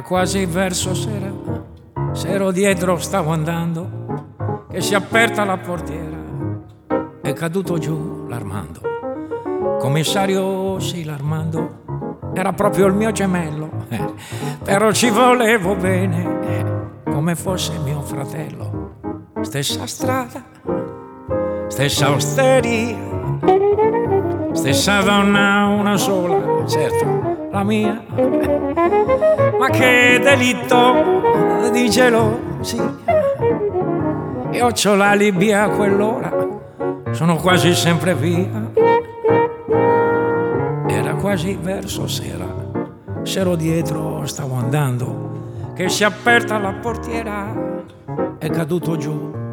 quasi verso sera, s'ero dietro, stavo andando, che si è aperta la portiera, è caduto giù l'Armando. Commissario, sì, l'Armando era proprio il mio gemello, però ci volevo bene, come fosse mio fratello. Stessa strada, stessa osteria, stessa donna, una sola, certo, la mia. Ma che delitto di gelosia, io c'ho l'alibi a quell'ora, sono quasi sempre via. Era quasi verso sera, s'ero dietro, stavo andando, che si è aperta la portiera, è caduto giù